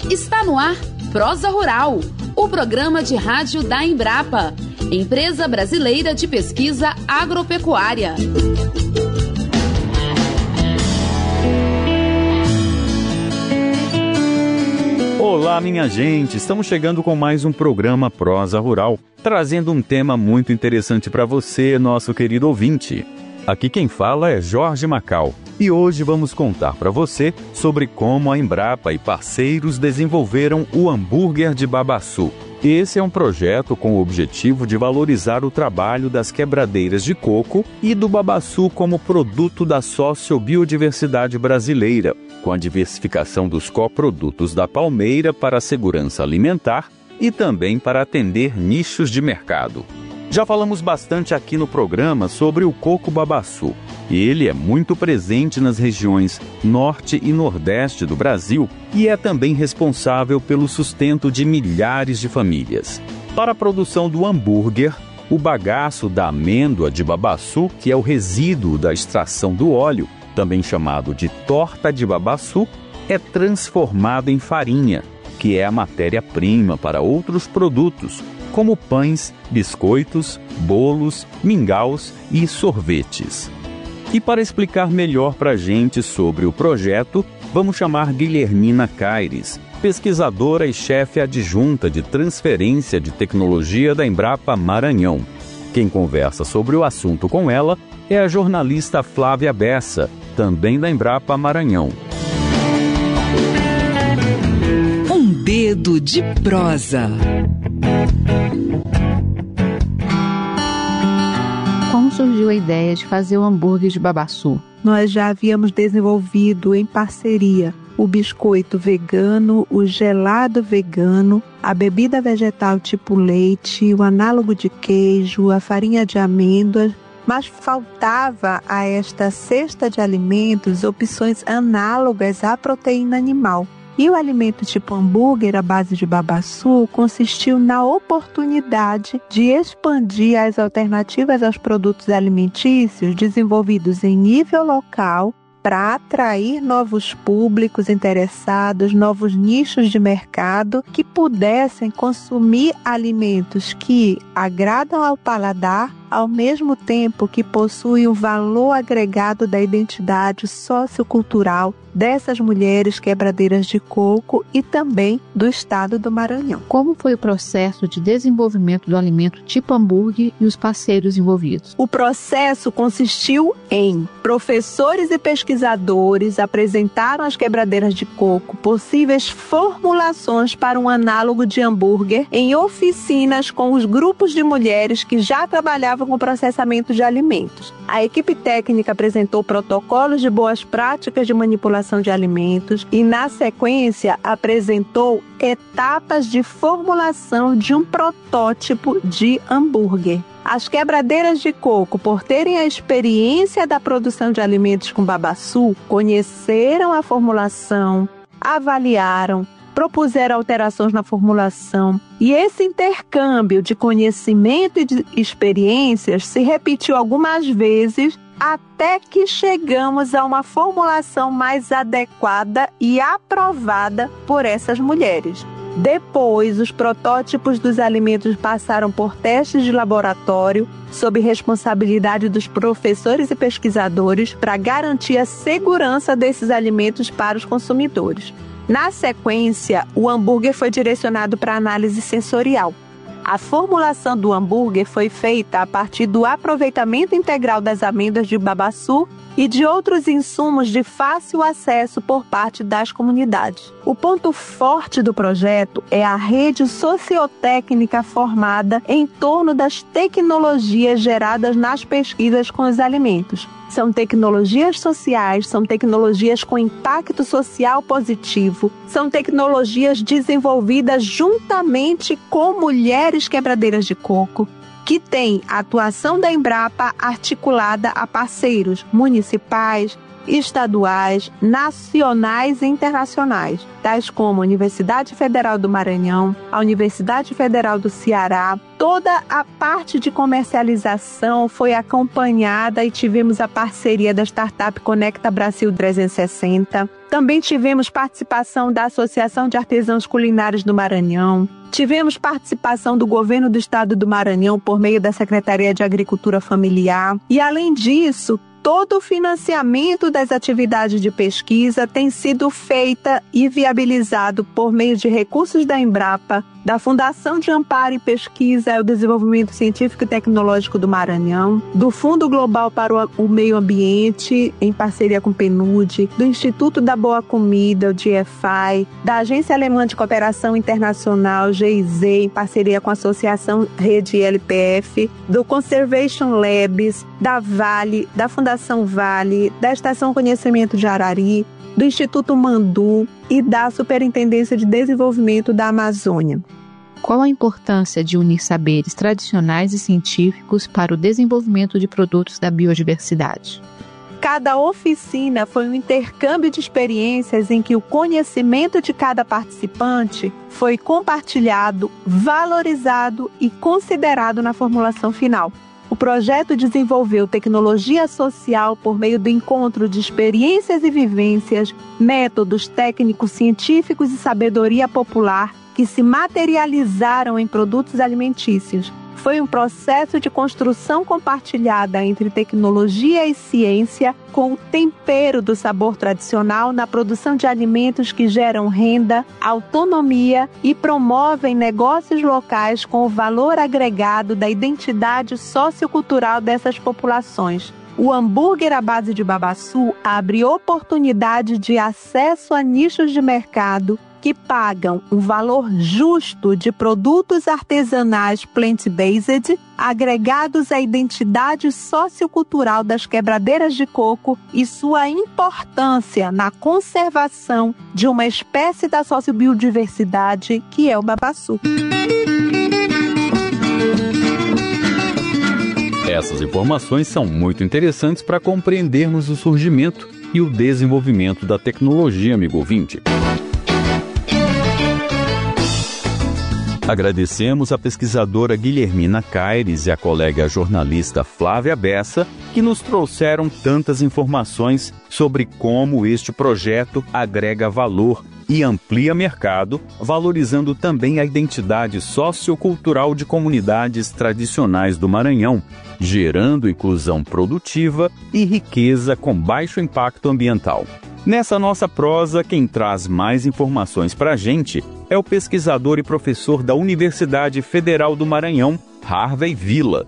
Está no ar Prosa Rural, o programa de rádio da Embrapa, Empresa Brasileira de Pesquisa Agropecuária. Olá, minha gente! Estamos chegando com mais um programa Prosa Rural, trazendo um tema muito interessante para você, nosso querido ouvinte. Aqui quem fala é Jorge Macal e hoje vamos contar para você sobre como a Embrapa e parceiros desenvolveram o hambúrguer de babaçu. Esse é um projeto com o objetivo de valorizar o trabalho das quebradeiras de coco e do babaçu como produto da sociobiodiversidade brasileira, com a diversificação dos coprodutos da palmeira para a segurança alimentar e também para atender nichos de mercado. Já falamos bastante aqui no programa sobre o coco babaçu. Ele é muito presente nas regiões norte e nordeste do Brasil e é também responsável pelo sustento de milhares de famílias. Para a produção do hambúrguer, o bagaço da amêndoa de babaçu, que é o resíduo da extração do óleo, também chamado de torta de babaçu, é transformado em farinha, que é a matéria-prima para outros produtos, como pães, biscoitos, bolos, mingaus e sorvetes. E para explicar melhor para a gente sobre o projeto, vamos chamar Guilhermina Caires, pesquisadora e chefe adjunta de transferência de tecnologia da Embrapa Maranhão. Quem conversa sobre o assunto com ela é a jornalista Flávia Bessa, também da Embrapa Maranhão. Um dedo de prosa. Como surgiu a ideia de fazer o hambúrguer de babaçu? Nós já havíamos desenvolvido em parceria o biscoito vegano, o gelado vegano, a bebida vegetal tipo leite, o análogo de queijo, a farinha de amêndoas, mas faltava a esta cesta de alimentos opções análogas à proteína animal. E o alimento tipo hambúrguer à base de babaçu consistiu na oportunidade de expandir as alternativas aos produtos alimentícios desenvolvidos em nível local para atrair novos públicos interessados, novos nichos de mercado que pudessem consumir alimentos que agradam ao paladar, ao mesmo tempo que possuem o valor agregado da identidade sociocultural dessas mulheres quebradeiras de coco e também do estado do Maranhão. Como foi o processo de desenvolvimento do alimento tipo hambúrguer e os parceiros envolvidos? O processo consistiu em professores e pesquisadores apresentaram às quebradeiras de coco possíveis formulações para um análogo de hambúrguer em oficinas com os grupos de mulheres que já trabalhavam com processamento de alimentos. A equipe técnica apresentou protocolos de boas práticas de manipulação de alimentos e, na sequência, apresentou etapas de formulação de um protótipo de hambúrguer. As quebradeiras de coco, por terem a experiência da produção de alimentos com babaçu, conheceram a formulação, avaliaram, propuseram alterações na formulação e esse intercâmbio de conhecimento e de experiências se repetiu algumas vezes até que chegamos a uma formulação mais adequada e aprovada por essas mulheres. Depois, os protótipos dos alimentos passaram por testes de laboratório sob responsabilidade dos professores e pesquisadores para garantir a segurança desses alimentos para os consumidores. Na sequência, o hambúrguer foi direcionado para análise sensorial. A formulação do hambúrguer foi feita a partir do aproveitamento integral das amêndoas de babaçu e de outros insumos de fácil acesso por parte das comunidades. O ponto forte do projeto é a rede sociotécnica formada em torno das tecnologias geradas nas pesquisas com os alimentos. São tecnologias sociais, são tecnologias com impacto social positivo, são tecnologias desenvolvidas juntamente com mulheres quebradeiras de coco, que tem a atuação da Embrapa articulada a parceiros municipais, estaduais, nacionais e internacionais, tais como a Universidade Federal do Maranhão, a Universidade Federal do Ceará. Toda a parte de comercialização foi acompanhada e tivemos a parceria da startup Conecta Brasil 360. Também tivemos participação da Associação de Artesãos Culinários do Maranhão. Tivemos participação do Governo do Estado do Maranhão por meio da Secretaria de Agricultura Familiar. E, além disso, todo o financiamento das atividades de pesquisa tem sido feita e viabilizado por meio de recursos da Embrapa, da Fundação de Amparo e Pesquisa e Desenvolvimento Científico e Tecnológico do Maranhão, do Fundo Global para o Meio Ambiente, em parceria com o PNUD, do Instituto da Boa Comida, o DFI, da Agência Alemã de Cooperação Internacional, GIZ, em parceria com a Associação Rede LPF, do Conservation Labs, da Vale, da Fundação Vale, da Estação Conhecimento de Arari, do Instituto Mandu e da Superintendência de Desenvolvimento da Amazônia. Qual a importância de unir saberes tradicionais e científicos para o desenvolvimento de produtos da biodiversidade? Cada oficina foi um intercâmbio de experiências em que o conhecimento de cada participante foi compartilhado, valorizado e considerado na formulação final. O projeto desenvolveu tecnologia social por meio do encontro de experiências e vivências, métodos técnicos, científicos e sabedoria popular que se materializaram em produtos alimentícios. Foi um processo de construção compartilhada entre tecnologia e ciência, com o tempero do sabor tradicional na produção de alimentos que geram renda, autonomia e promovem negócios locais com o valor agregado da identidade sociocultural dessas populações. O hambúrguer à base de babaçu abre oportunidade de acesso a nichos de mercado que pagam um valor justo de produtos artesanais plant-based agregados à identidade sociocultural das quebradeiras de coco e sua importância na conservação de uma espécie da sociobiodiversidade que é o babaçu. Essas informações são muito interessantes para compreendermos o surgimento e o desenvolvimento da tecnologia, amigo ouvinte. Agradecemos a pesquisadora Guilhermina Caires e a colega jornalista Flávia Bessa, que nos trouxeram tantas informações sobre como este projeto agrega valor e amplia mercado, valorizando também a identidade sociocultural de comunidades tradicionais do Maranhão, gerando inclusão produtiva e riqueza com baixo impacto ambiental. Nessa nossa prosa, quem traz mais informações para a gente é o pesquisador e professor da Universidade Federal do Maranhão, Harvey Villa.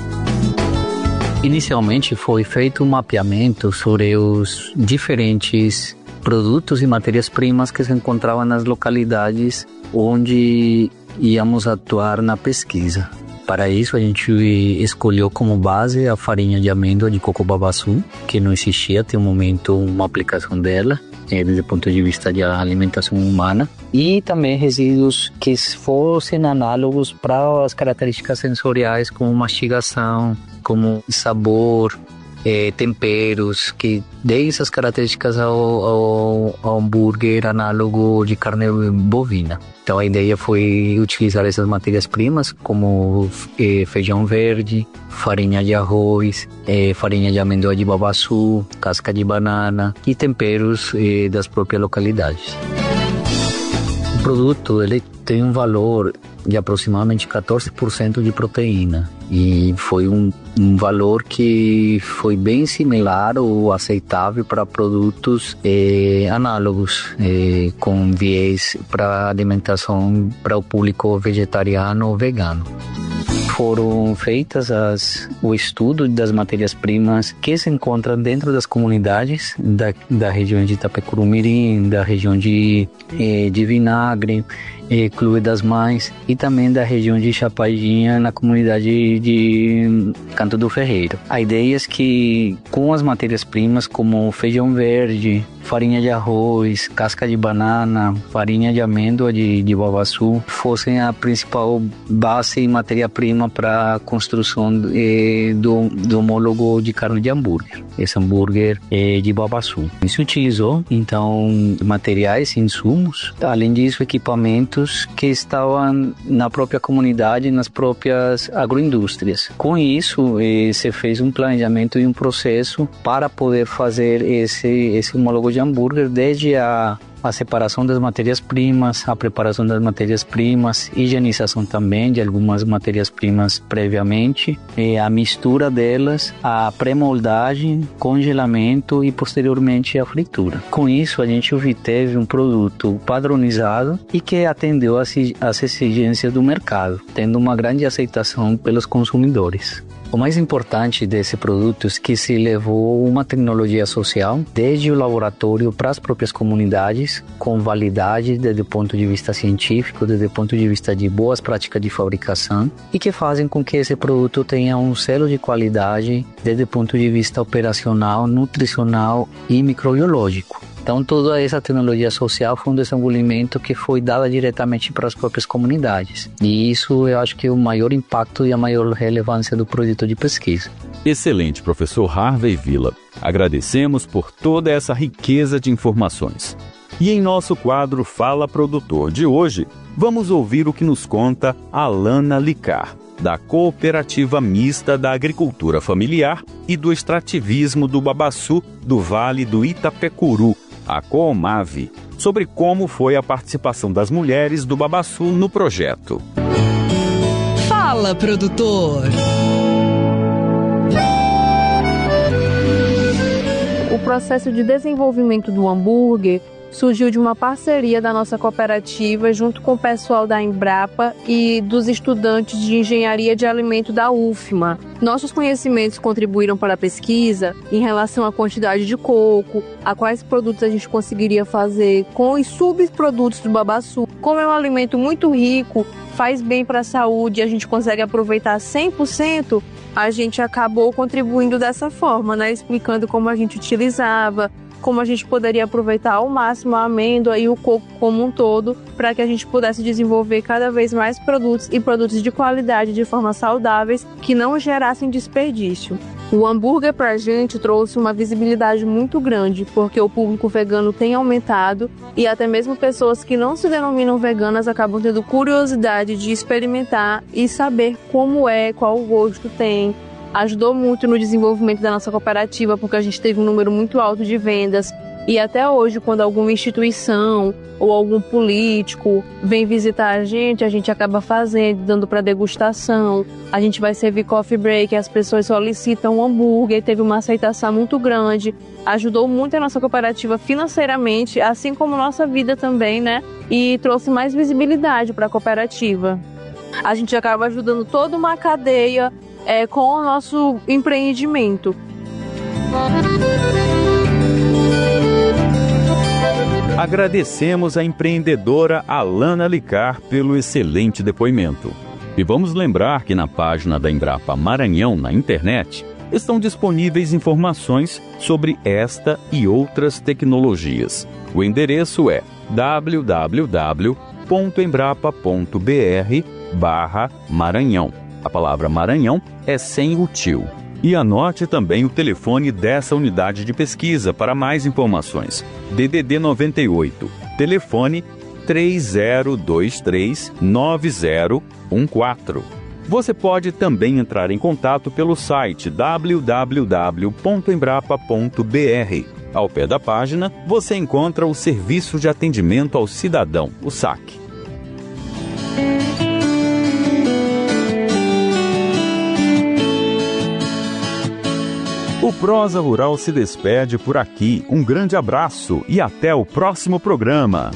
Inicialmente foi feito um mapeamento sobre os diferentes produtos e matérias-primas que se encontravam nas localidades onde íamos atuar na pesquisa. Para isso, a gente escolheu como base a farinha de amêndoa de coco babaçu, que não existia até o momento uma aplicação dela, desde o ponto de vista de alimentação humana, e também resíduos que fossem análogos para as características sensoriais, como mastigação, como sabor, temperos, que deem essas características ao hambúrguer análogo de carne bovina. Então a ideia foi utilizar essas matérias-primas como feijão verde, farinha de arroz, farinha de amêndoa de babaçu, casca de banana e temperos das próprias localidades. O produto ele tem um valor de aproximadamente 14% de proteína e foi um valor que foi bem similar ou aceitável para produtos análogos com viés para alimentação para o público vegetariano ou vegano. Foram feitas o estudo das matérias-primas que se encontram dentro das comunidades da região de Itapecurumirim, da região de Vinagre, Clube das Mães e também da região de Chapadinha, na comunidade de Canto do Ferreiro. A ideia é que com as matérias-primas como feijão verde, farinha de arroz, casca de banana, farinha de amêndoa de babaçu fossem a principal base e matéria-prima para a construção do homólogo de carne de hambúrguer. esse hambúrguer de babaçu. Se utilizou, então, materiais, insumos, além disso, equipamentos que estavam na própria comunidade, nas próprias agroindústrias. Com isso, se fez um planejamento e um processo para poder fazer esse homólogo de hambúrguer, desde a separação das matérias-primas, a preparação das matérias-primas, higienização também de algumas matérias-primas previamente, a mistura delas, a pré-moldagem, congelamento e posteriormente a fritura. Com isso, a gente obteve um produto padronizado e que atendeu às exigências do mercado, tendo uma grande aceitação pelos consumidores. O mais importante desse produto é que se levou uma tecnologia social desde o laboratório para as próprias comunidades, com validade desde o ponto de vista científico, desde o ponto de vista de boas práticas de fabricação, e que fazem com que esse produto tenha um selo de qualidade desde o ponto de vista operacional, nutricional e microbiológico. Então, toda essa tecnologia social foi um desenvolvimento que foi dada diretamente para as próprias comunidades. E isso eu acho que é o maior impacto e a maior relevância do projeto de pesquisa. Excelente, professor Harvey Villa. Agradecemos por toda essa riqueza de informações. E em nosso quadro Fala Produtor de hoje, vamos ouvir o que nos conta Alana Licar, da Cooperativa Mista da Agricultura Familiar e do Extrativismo do Babaçu do Vale do Itapecuru, a Coomave, sobre como foi a participação das mulheres do Babaçu no projeto. Fala, produtor! O processo de desenvolvimento do hambúrguer surgiu de uma parceria da nossa cooperativa junto com o pessoal da Embrapa e dos estudantes de engenharia de alimento da UFMA. Nossos conhecimentos contribuíram para a pesquisa em relação à quantidade de coco, a quais produtos a gente conseguiria fazer com os subprodutos do babaçu. Como é um alimento muito rico, faz bem para a saúde e a gente consegue aproveitar 100%, a gente acabou contribuindo dessa forma, né? Explicando como a gente utilizava, como a gente poderia aproveitar ao máximo a amêndoa e o coco como um todo, para que a gente pudesse desenvolver cada vez mais produtos e produtos de qualidade de forma saudáveis que não gerassem desperdício. O hambúrguer para a gente trouxe uma visibilidade muito grande, porque o público vegano tem aumentado e até mesmo pessoas que não se denominam veganas acabam tendo curiosidade de experimentar e saber como é, qual gosto tem. Ajudou muito no desenvolvimento da nossa cooperativa, porque a gente teve um número muito alto de vendas. E até hoje, quando alguma instituição ou algum político vem visitar a gente acaba fazendo, dando para degustação. A gente vai servir coffee break, as pessoas solicitam um hambúrguer, teve uma aceitação muito grande. Ajudou muito a nossa cooperativa financeiramente, assim como nossa vida também, né? E trouxe mais visibilidade para a cooperativa. A gente acaba ajudando toda uma cadeia com o nosso empreendimento. Agradecemos a empreendedora Alana Licar pelo excelente depoimento. E vamos lembrar que na página da Embrapa Maranhão na internet estão disponíveis informações sobre esta e outras tecnologias. O endereço é www.embrapa.br/Maranhão. A palavra Maranhão é sem o tio. E anote também o telefone dessa unidade de pesquisa para mais informações. DDD 98, telefone 30239014. Você pode também entrar em contato pelo site www.embrapa.br. Ao pé da página, você encontra o Serviço de Atendimento ao Cidadão, o SAC. O Prosa Rural se despede por aqui. Um grande abraço e até o próximo programa.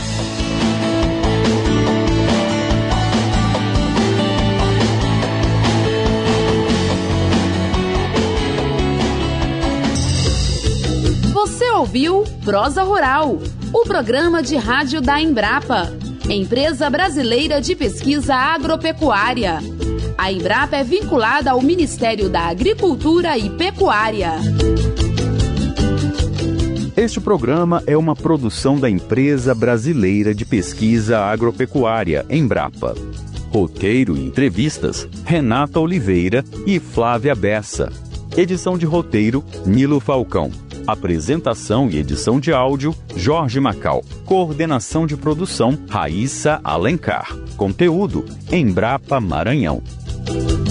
Você ouviu Prosa Rural, o programa de rádio da Embrapa, Empresa Brasileira de Pesquisa Agropecuária. A Embrapa é vinculada ao Ministério da Agricultura e Pecuária. Este programa é uma produção da Empresa Brasileira de Pesquisa Agropecuária, Embrapa. Roteiro e entrevistas, Renata Oliveira e Flávia Bessa. Edição de roteiro, Nilo Falcão. Apresentação e edição de áudio, Jorge Macal. Coordenação de produção, Raíssa Alencar. Conteúdo, Embrapa Maranhão.